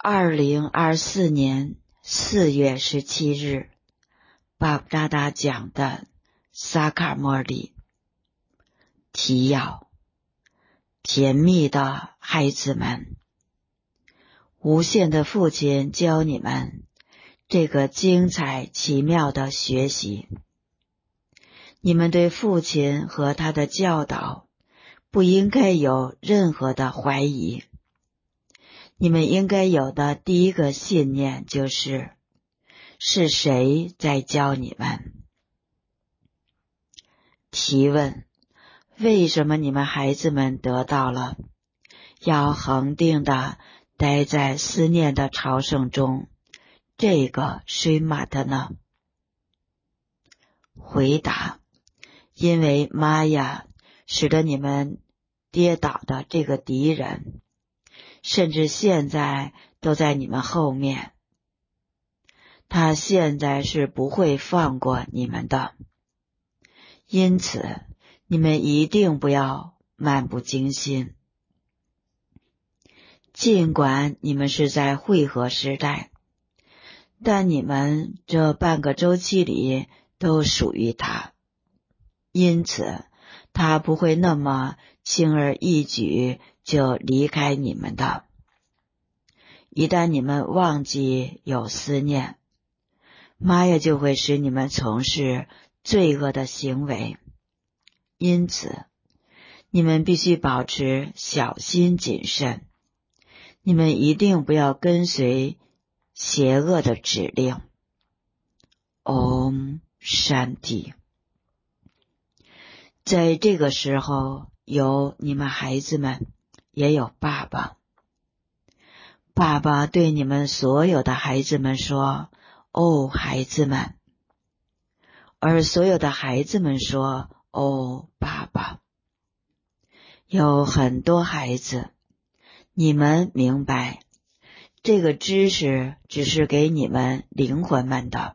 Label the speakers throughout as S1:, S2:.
S1: 2024年4月17日，巴布扎达讲的萨卡莫里。提要：甜蜜的孩子们，无限的父亲教你们这个精彩奇妙的学习。你们对父亲和他的教导不应该有任何的怀疑。你们应该有的第一个信念就是谁在教你们？提问：为什么你们孩子们得到了要恒定的待在思念的朝圣中这个水马的呢？回答：因为玛雅使得你们跌倒的这个敌人甚至现在都在你们后面，他现在是不会放过你们的。因此你们一定不要漫不经心。尽管你们是在汇合时代，但你们这半个周期里都属于他，因此他不会那么轻而易举就离开你们的。一旦你们忘记有思念，玛雅就会使你们从事罪恶的行为。因此你们必须保持小心谨慎，你们一定不要跟随邪恶的指令。Om Shanti。在这个时候，有你们孩子们，也有爸爸。爸爸对你们所有的孩子们说：哦，孩子们。而所有的孩子们说：哦，爸爸。有很多孩子，你们明白，这个知识只是给你们灵魂们的。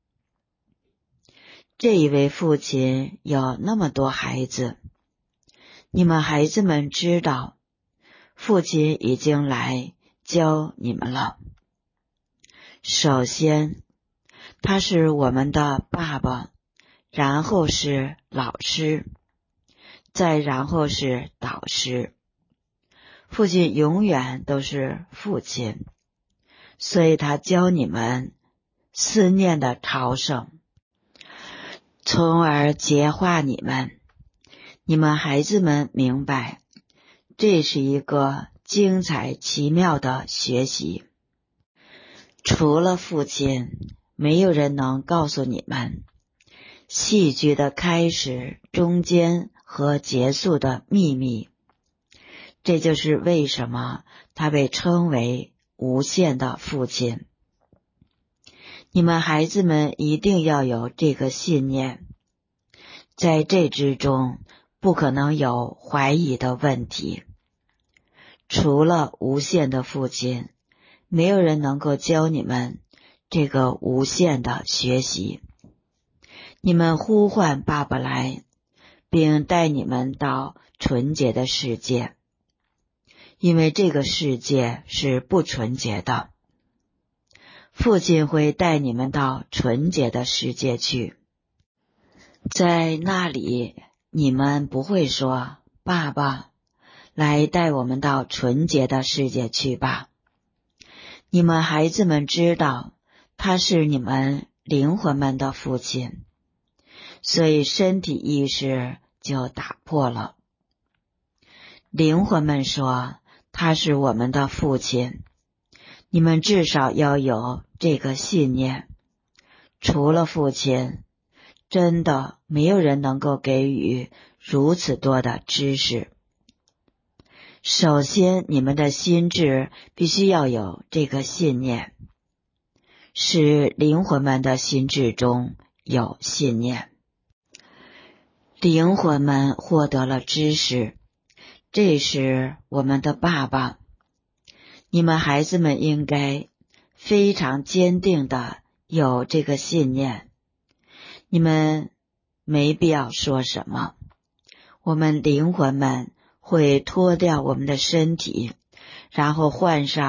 S1: 这一位父亲有那么多孩子，你们孩子们知道，父亲已经来教你们了。首先，他是我们的爸爸，然后是老师，再然后是导师。父亲永远都是父亲，所以他教你们思念的朝圣，从而洁化你们。你们孩子们明白，这是一个精彩奇妙的学习。除了父亲，没有人能告诉你们戏剧的开始、中间和结束的秘密。这就是为什么他被称为无限的父亲。你们孩子们一定要有这个信念，在这之中不可能有怀疑的问题。除了无限的父亲，没有人能够教你们这个无限的学习。你们呼唤爸爸来，并带你们到纯洁的世界，因为这个世界是不纯洁的。父亲会带你们到纯洁的世界去，在那里你们不会说：爸爸，来带我们到纯洁的世界去吧。你们孩子们知道，他是你们灵魂们的父亲，所以身体意识就打破了。灵魂们说他是我们的父亲，你们至少要有这个信念。除了父亲，真的没有人能够给予如此多的知识。首先，你们的心智必须要有这个信念，使灵魂们的心智中有信念。灵魂们获得了知识，这是我们的爸爸。你们孩子们应该非常坚定的有这个信念。你们没必要说什么，我们灵魂们会脱掉我们的身体，然后换上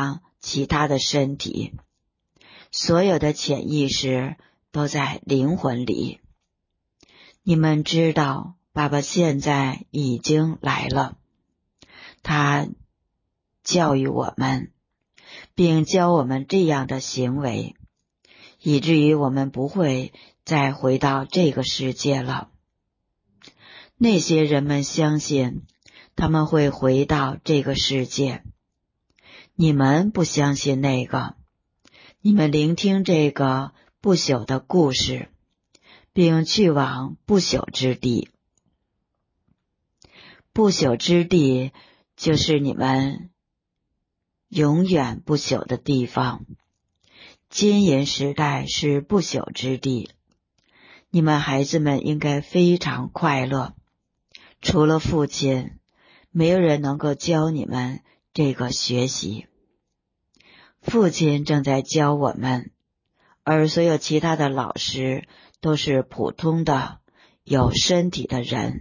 S1: 其他的身体，所有的潜意识都在灵魂里。你们知道，爸爸现在已经来了，他教育我们，并教我们这样的行为，以至于我们不会再回到这个世界了。那些人们相信他们会回到这个世界，你们不相信那个。你们聆听这个不朽的故事，并去往不朽之地。不朽之地就是你们永远不朽的地方。金银时代是不朽之地，你们孩子们应该非常快乐。除了父亲，没有人能够教你们这个学习。父亲正在教我们，而所有其他的老师都是普通的有身体的人。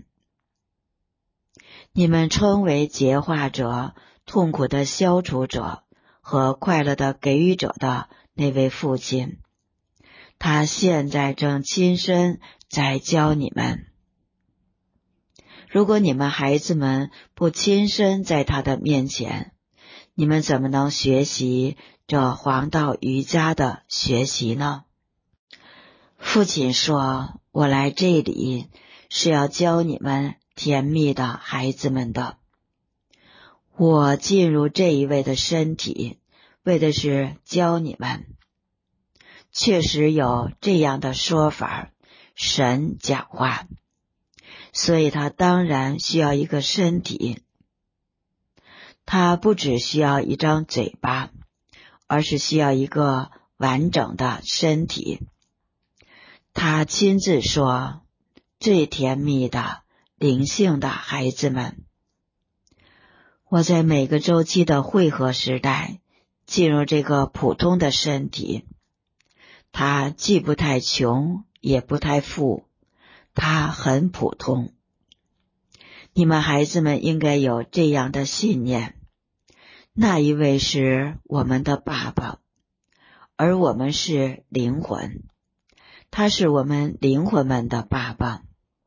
S1: 你们称为洁化者、痛苦的消除者和快乐的给予者的那位父亲，他现在正亲身在教你们。如果你们孩子们不亲身在他的面前，你们怎么能学习这黄道瑜伽的学习呢？父亲说，我来这里是要教你们甜蜜的孩子们的。我进入这一位的身体，为的是教你们。确实有这样的说法，神讲话，所以他当然需要一个身体。他不只需要一张嘴巴，而是需要一个完整的身体。他亲自说，最甜蜜的灵性的孩子们，我在每个周期的汇合时代进入这个普通的身体，它既不太穷也不太富，它很普通。你们孩子们应该有这样的信念，那一位是我们的爸爸，而我们是灵魂，他是我们灵魂们的爸爸，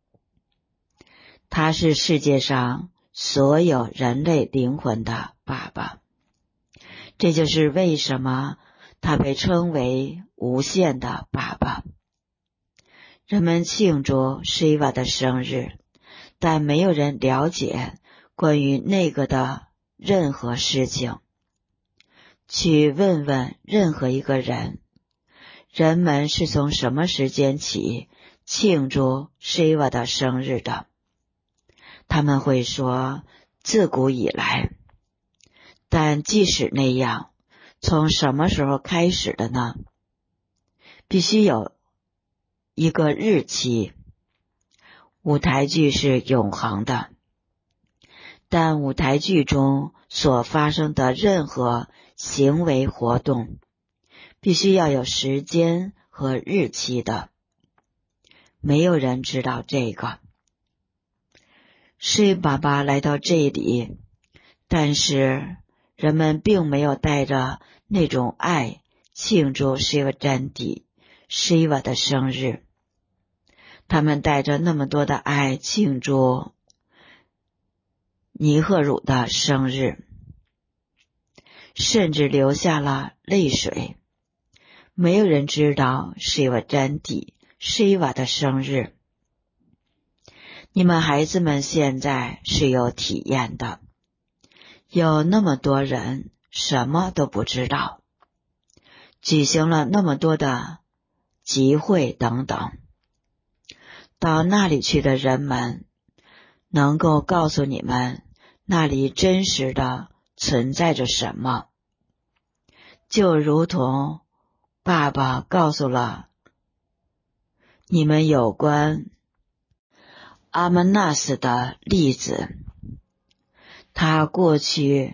S1: 他是世界上所有人类灵魂的爸爸。这就是为什么他被称为无限的爸爸。人们庆祝 Shiva 的生日，但没有人了解关于那个的任何事情。去问问任何一个人，人们是从什么时间起庆祝 Shiva 的生日的？他们会说，自古以来。但即使那样，从什么时候开始的呢？必须有一个日期。舞台剧是永恒的，但舞台剧中所发生的任何行为活动必须要有时间和日期的。没有人知道这个。是爸爸来到这里，但是人们并没有带着那种爱庆祝 Shiva Jayanti Shiva 的生日，他们带着那么多的爱庆祝尼赫鲁的生日，甚至流下了泪水。没有人知道 Shiva Jayanti Shiva 的生日。你们孩子们现在是有体验的，有那么多人什么都不知道，举行了那么多的集会等等，到那里去的人们能够告诉你们那里真实的存在着什么，就如同爸爸告诉了你们有关阿曼纳斯的例子。他过去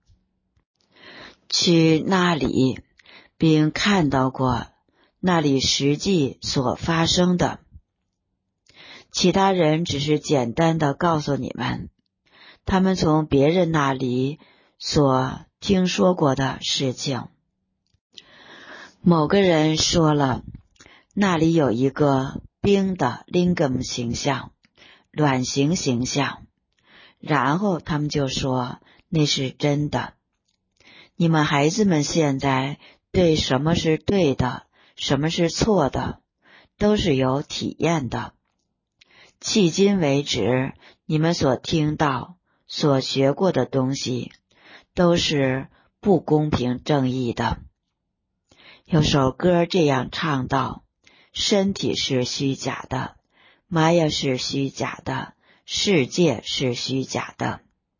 S1: 那里，并看到过那里实际所发生的。其他人只是简单的告诉你们，他们从别人那里所听说过的事情。某个人说了，那里有一个冰的 lingam 形象，卵形形象，然后他们就说那是真的。你们孩子们现在对什么是对的，什么是错的，都是有体验的。迄今为止，你们所听到、所学过的东西，都是不公平正义的。有首歌这样唱道：身体是虚假的，玛雅是虚假的，世界是虚假的。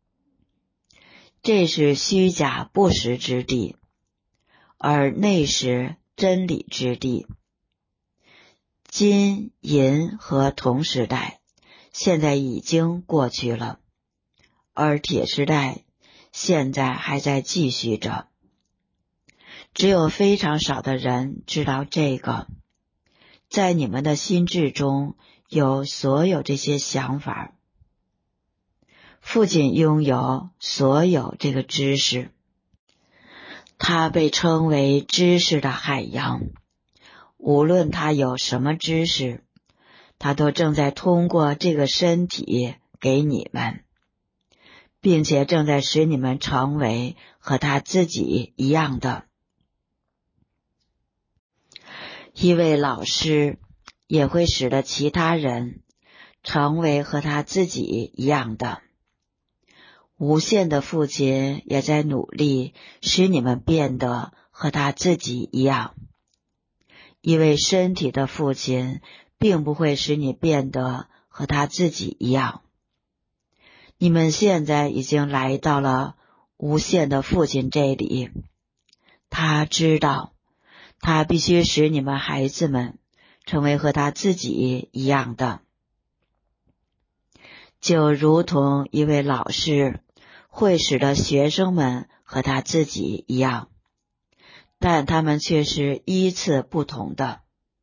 S1: 这是虚假不实之地，而内实真理之地。金、银和铜时代现在已经过去了，而铁时代现在还在继续着。只有非常少的人知道这个，在你们的心智中有所有这些想法。父亲拥有所有这个知识，他被称为知识的海洋。无论他有什么知识，他都正在通过这个身体给你们，并且正在使你们成为和他自己一样的。一位老师也会使得其他人成为和他自己一样的。无限的父亲也在努力使你们变得和他自己一样。一位身体的父亲并不会使你变得和他自己一样。你们现在已经来到了无限的父亲这里，他知道他必须使你们孩子们成为和他自己一样的，就如同一位老师会使得学生们和他自己一样，但他们却是依次不同的。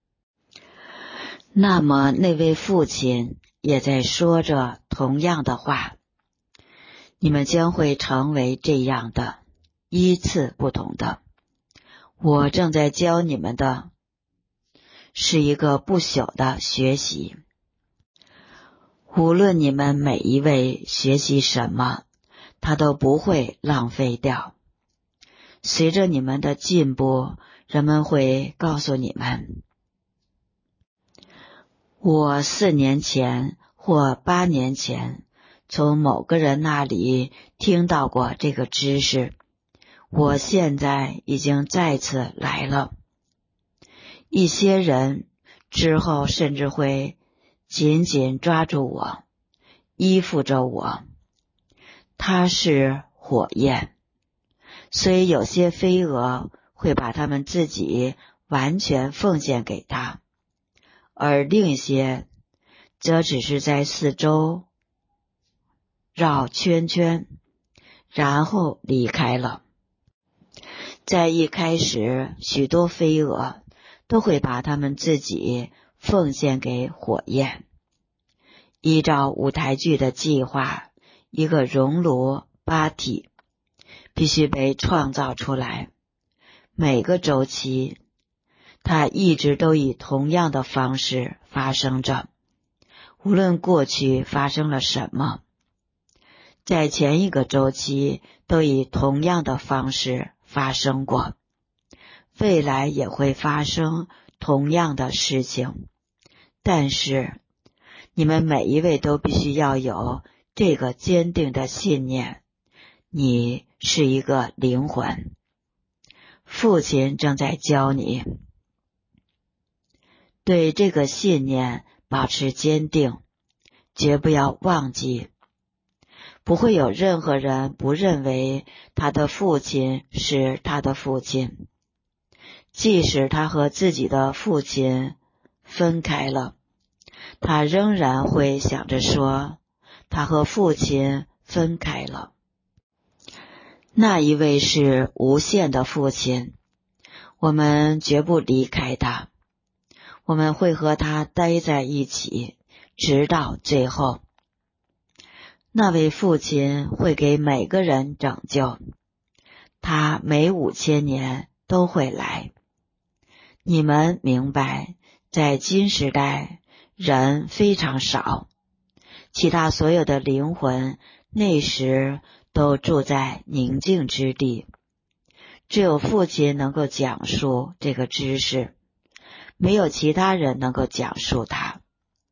S1: 那么那位父亲也在说着同样的话，你们将会成为这样的，依次不同的。我正在教你们的是一个不朽的学习。无论你们每一位学习什么，它都不会浪费掉。随着你们的进步，人们会告诉你们，我4年前或8年前从某个人那里听到过这个知识，我现在已经再次来了。一些人之后甚至会紧紧抓住我，依附着我。它是火焰，所以有些飞蛾会把它们自己完全奉献给它，而另一些则只是在四周绕圈圈，然后离开了。在一开始，许多飞蛾都会把它们自己奉献给火焰。依照舞台剧的计划，一个熔炉 body 必须被创造出来。每个周期，它一直都以同样的方式发生着，无论过去发生了什么，在前一个周期都以同样的方式发生过，未来也会发生同样的事情。但是你们每一位都必须要有这个坚定的信念，你是一个灵魂。父亲正在教你对这个信念保持坚定，绝不要忘记。不会有任何人不认为他的父亲是他的父亲，即使他和自己的父亲分开了，他仍然会想着说他和父亲分开了。那一位是无限的父亲，我们绝不离开他，我们会和他待在一起，直到最后。那位父亲会给每个人拯救， 他每5000年都会来。你们明白，在今时代人非常少，其他所有的灵魂那时都住在宁静之地，只有父亲能够讲述这个知识，没有其他人能够讲述它。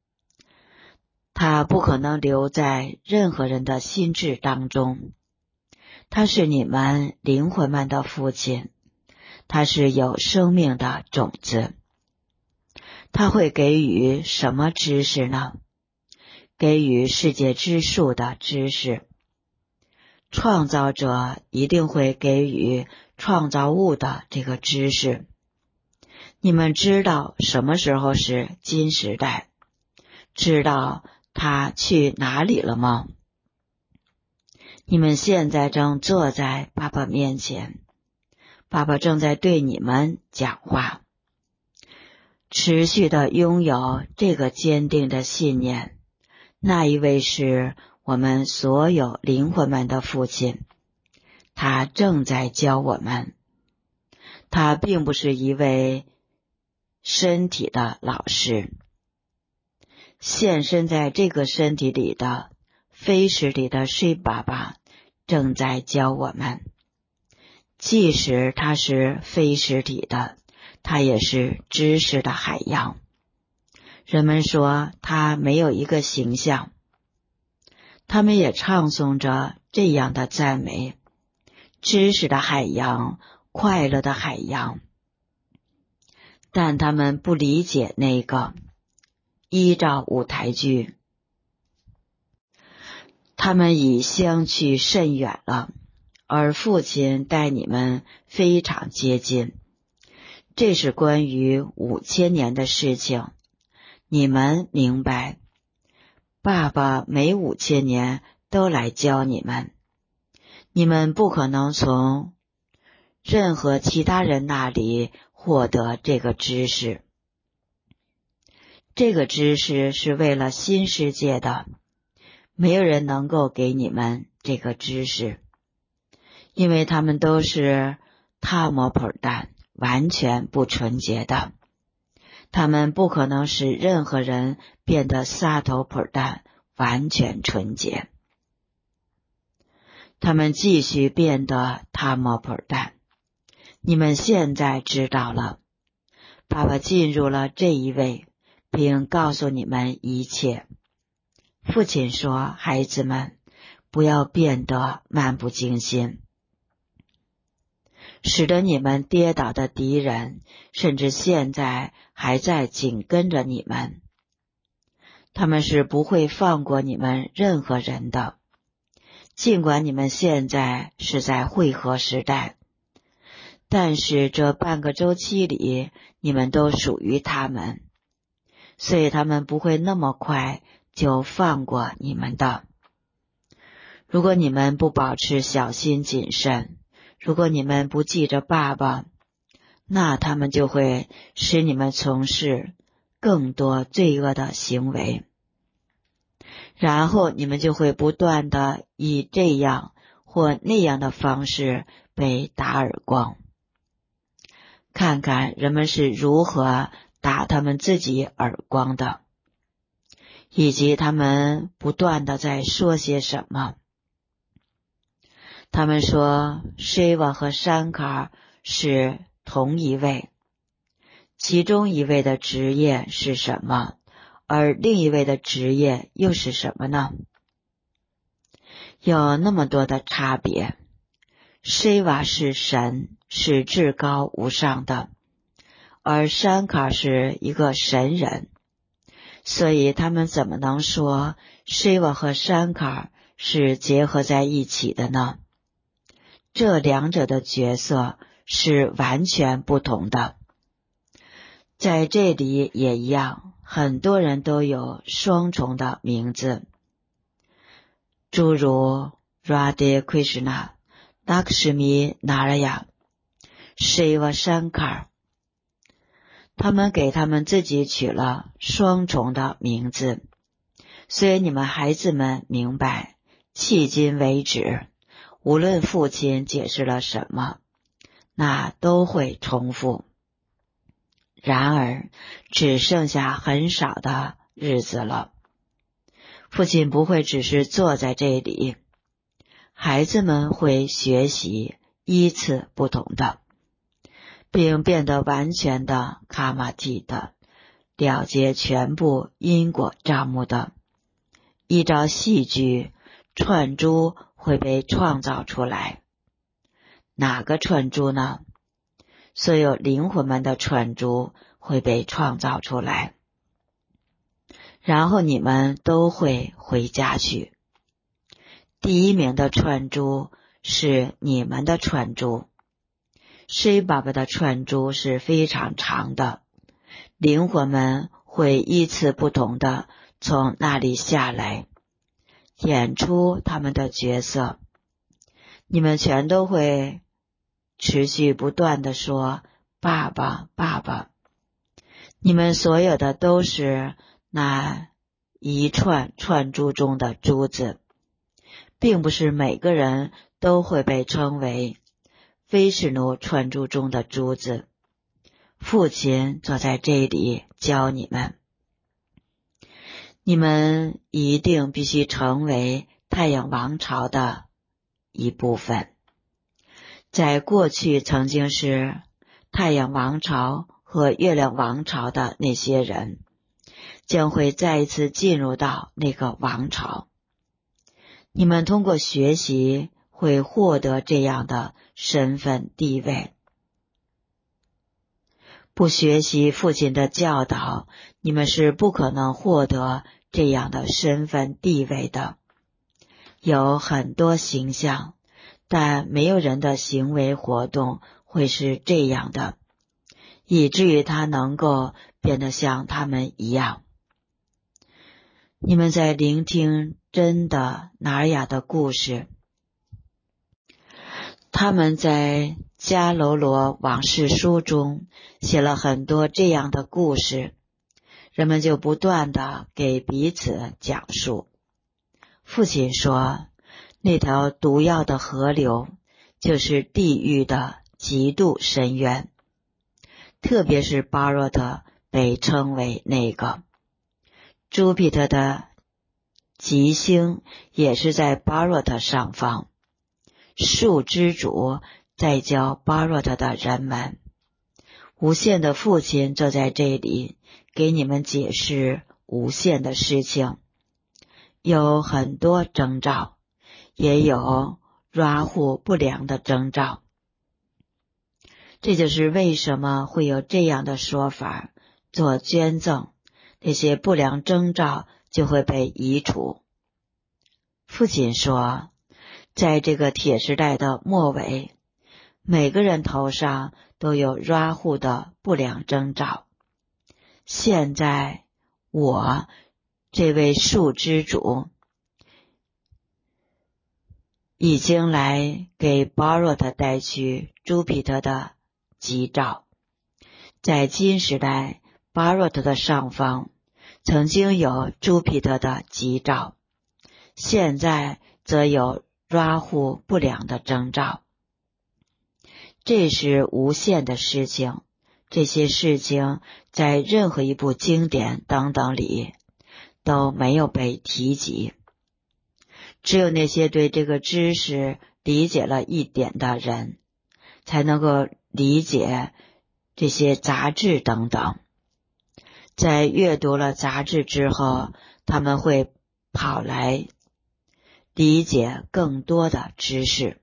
S1: 他不可能留在任何人的心智当中，他是你们灵魂们的父亲，他是有生命的种子。他会给予什么知识呢？给予世界之树的知识。创造者一定会给予创造物的这个知识。你们知道什么时候是今时代？知道他去哪里了吗？你们现在正坐在爸爸面前，爸爸正在对你们讲话。持续的拥有这个坚定的信念，那一位是我们所有灵魂们的父亲，他正在教我们。他并不是一位身体的老师，现身在这个身体里的非实体的水爸爸正在教我们。即使他是非实体的，他也是知识的海洋。人们说他没有一个形象，他们也唱诵着这样的赞美：知识的海洋，快乐的海洋。但他们不理解那个，依照舞台剧，他们已相去甚远了，而父亲带你们非常接近。这是关于5000年的事情，你们明白，爸爸每5000年都来教你们，你们不可能从任何其他人那里获得这个知识。这个知识是为了新世界的，没有人能够给你们这个知识，因为他们都是塔摩普丹，完全不纯洁的。他们不可能使任何人变得萨头普丹，完全纯洁。他们继续变得塔摩普丹。你们现在知道了，爸爸进入了这一位，并告诉你们一切。父亲说，孩子们，不要变得漫不经心。使得你们跌倒的敌人，甚至现在还在紧跟着你们。他们是不会放过你们任何人的，尽管你们现在是在汇合时代，但是这半个周期里，你们都属于他们，所以他们不会那么快就放过你们的。如果你们不保持小心谨慎，如果你们不记着爸爸，那他们就会使你们从事更多罪恶的行为，然后你们就会不断的以这样或那样的方式被打耳光。看看人们是如何打他们自己耳光的，以及他们不断的在说些什么。他们说 Shiva 和 Shankar 是同一位，其中一位的职业是什么，而另一位的职业又是什么呢？有那么多的差别。Shiva 是神，是至高无上的，而 Shankar 是一个神人，所以他们怎么能说 Shiva 和 Shankar 是结合在一起的呢？这两者的角色是完全不同的。在这里也一样，很多人都有双重的名字，诸如 Radha Krishna、Lakshmi Narayana、Shiva Shankar， 他们给他们自己取了双重的名字。所以你们孩子们明白，迄今为止， 无论父亲解释了什么，那都会重复。然而只剩下很少的日子了，父亲不会只是坐在这里，孩子们会学习依次不同的，并变得完全的卡玛蒂的，了结全部因果账目的。依照戏剧，串珠会被创造出来。哪个串珠呢？所有灵魂们的串珠会被创造出来，然后你们都会回家去。第一名的串珠是你们的串珠，水爸爸的串珠是非常长的，灵魂们会依次不同的从那里下来，演出他们的角色。你们全都会持续不断地说爸爸爸爸，你们所有的都是那一串串珠中的珠子，并不是每个人都会被称为菲士奴串珠中的珠子。父亲坐在这里教你们，你们一定必须成为太阳王朝的一部分。在过去曾经是太阳王朝和月亮王朝的那些人，将会再一次进入到那个王朝。你们通过学习会获得这样的身份地位。不学习父亲的教导，你们是不可能获得这样的身份地位的。有很多形象，但没有人的行为活动会是这样的，以至于他能够变得像他们一样。你们在聆听真的纳尔雅的故事，他们在迦楼罗往事书中写了很多这样的故事，人们就不断地给彼此讲述。父亲说，那条毒药的河流就是地狱的极度深渊，特别是巴若特被称为那个。朱庇特的吉星也是在巴若特上方，树之主在教巴若特的人们。无限的父亲坐在这里给你们解释无限的事情，有很多征兆，也有拉户不良的征兆。这就是为什么会有这样的说法，做捐赠，那些不良征兆就会被移除。父亲说，在这个铁时代的末尾，每个人头上都有拉户的不良征兆。现在我这位树之主已经来给巴若特带去朱庇特的吉兆。在金时代，巴若特的上方曾经有朱庇特的吉兆，现在则有拉户不良的征兆。这是无限的事情，这些事情在任何一部经典等等里都没有被提及。只有那些对这个知识理解了一点的人，才能够理解这些杂志等等。在阅读了杂志之后，他们会跑来理解更多的知识。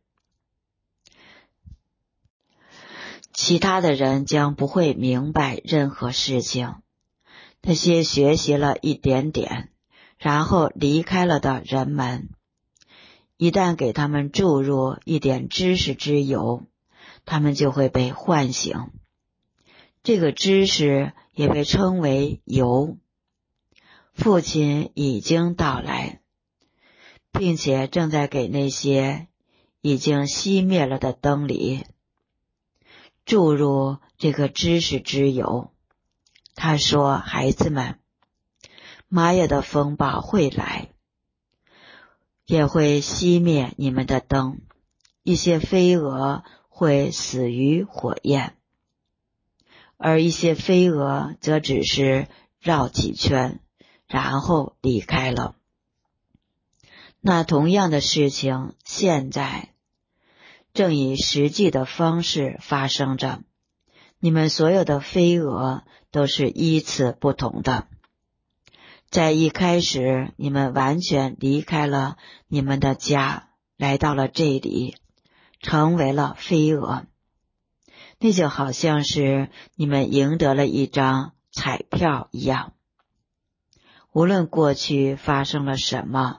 S1: 其他的人将不会明白任何事情。那些学习了一点点，然后离开了的人们，一旦给他们注入一点知识之油，他们就会被唤醒。这个知识也被称为油。父亲已经到来，并且正在给那些已经熄灭了的灯里注入这个知识之油。他说，孩子们，玛雅的风暴会来，也会熄灭你们的灯， 一些飞蛾会死于火焰，而一些飞蛾则只是绕几圈，然后离开了。那同样的事情现在正以实际的方式发生着，你们所有的飞蛾都是依次不同的。在一开始，你们完全离开了你们的家，来到了这里，成为了飞蛾。那就好像是你们赢得了一张彩票一样。无论过去发生了什么，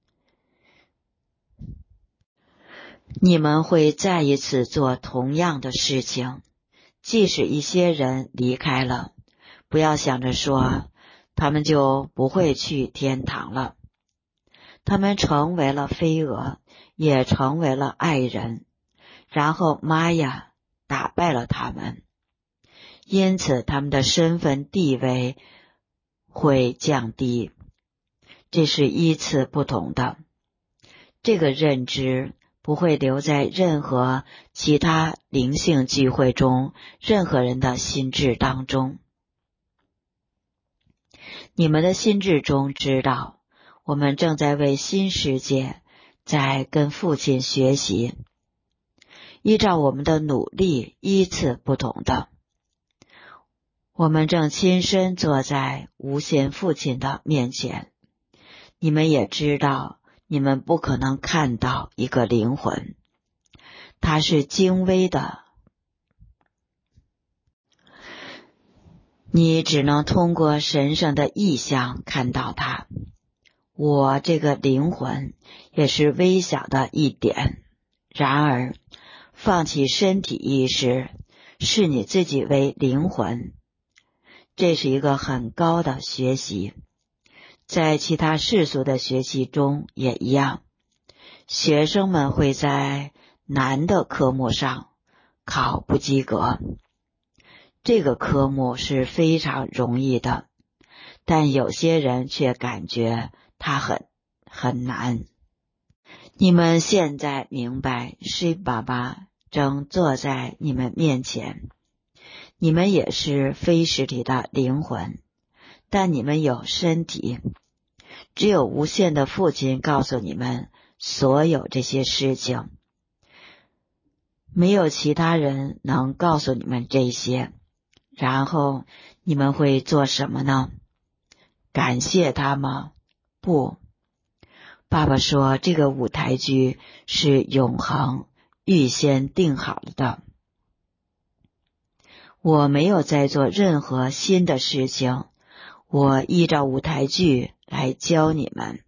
S1: 你们会再一次做同样的事情。即使一些人离开了，不要想着说他们就不会去天堂了。他们成为了飞蛾，也成为了爱人，然后玛雅打败了他们，因此他们的身份地位会降低。这是依次不同的。这个认知不会留在任何其他灵性聚会中任何人的心智当中。你们的心智中知道，我们正在为新世界在跟父亲学习，依照我们的努力依次不同的。我们正亲身坐在无限父亲的面前。你们也知道，你们不可能看到一个灵魂，它是精微的，你只能通过神圣的意象看到它。我这个灵魂也是微小的一点，然而放弃身体意识，视你自己为灵魂，这是一个很高的学习。在其他世俗的学习中也一样，学生们会在难的科目上考不及格。这个科目是非常容易的，但有些人却感觉它很难。你们现在明白，是爸爸正坐在你们面前，你们也是非实体的灵魂，但你们有身体。只有无限的父亲告诉你们所有这些事情，没有其他人能告诉你们这些。然后你们会做什么呢？感谢他吗？不。爸爸说，这个舞台剧是永恒预先定好了的。我没有在做任何新的事情，我依照舞台剧来教你们。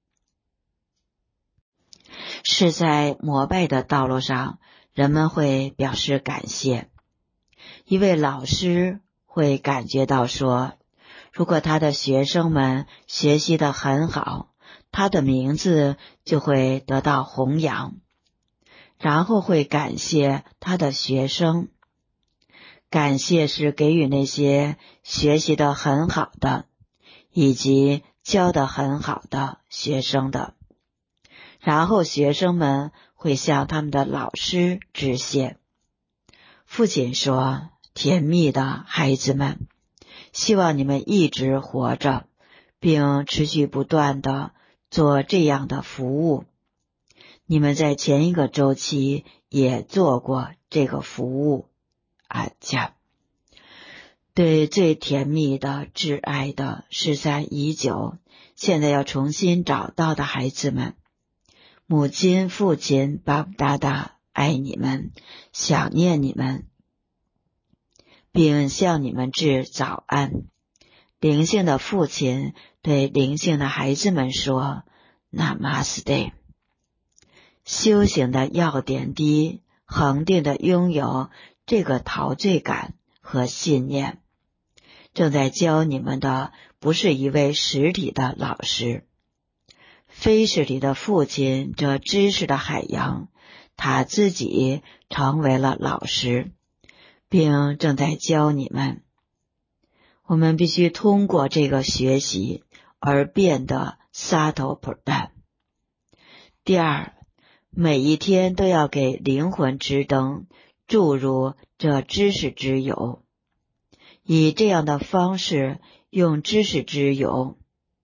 S1: 是在膜拜的道路上，人们会表示感谢。一位老师会感觉到说，如果他的学生们学习得很好，他的名字就会得到弘扬，然后会感谢他的学生。感谢是给予那些学习得很好的以及教得很好的学生的，然后学生们会向他们的老师致谢。父亲说，甜蜜的孩子们，希望你们一直活着，并持续不断地做这样的服务。你们在前一个周期也做过这个服务。对最甜蜜的挚爱的失散已久，现在要重新找到的孩子们，母亲父亲巴布达达爱你们，想念你们，并向你们致早安。灵性的父亲对灵性的孩子们说 Namaste。 修行的要点第一，恒定的拥有这个陶醉感和信念。正在教你们的不是一位实体的老师，非实体的父亲，这知识的海洋，他自己成为了老师，并正在教你们。我们必须通过这个学习而变得萨头普丹。第二， 每一天都要给灵魂之灯注入这知识之油，以这样的方式用知识之油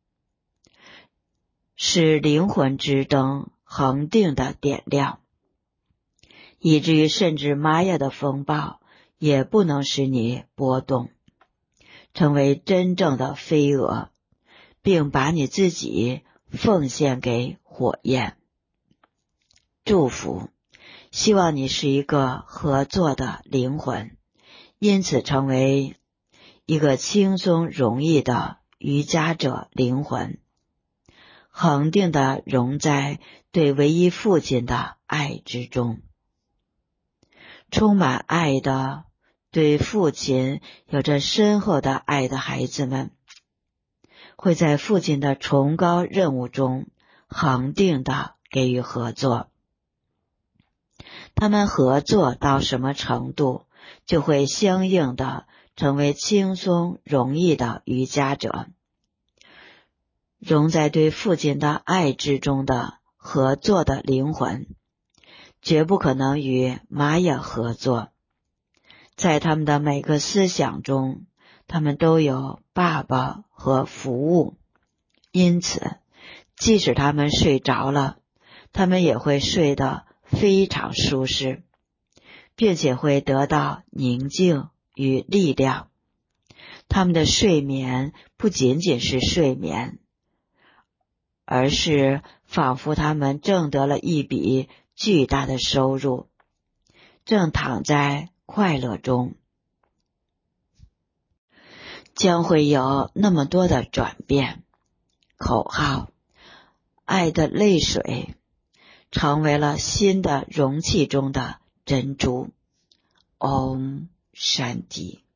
S1: 使灵魂之灯恒定的点亮，以至于甚至玛雅的风暴也不能使你波动，成为真正的飞蛾，并把你自己奉献给火焰。祝福，希望你是一个合作的灵魂，因此成为一个轻松容易的瑜伽者灵魂，恒定地融在对唯一父亲的爱之中。充满爱的，对父亲有着深厚的爱的孩子们，会在父亲的崇高任务中恒定地给予合作。他们合作到什么程度，就会相应的成为轻松容易的瑜伽者。融在对父亲的爱之中的合作的灵魂，绝不可能与玛雅合作。在他们的每个思想中，他们都有爸爸和服务，因此即使他们睡着了，他们也会睡得非常舒适，并且会得到宁静与力量。他们的睡眠不仅仅是睡眠，而是仿佛他们挣得了一笔巨大的收入，正躺在快乐中。将会有那么多的转变。口号：爱的泪水成为了新的容器中的珍珠。Om Shanti。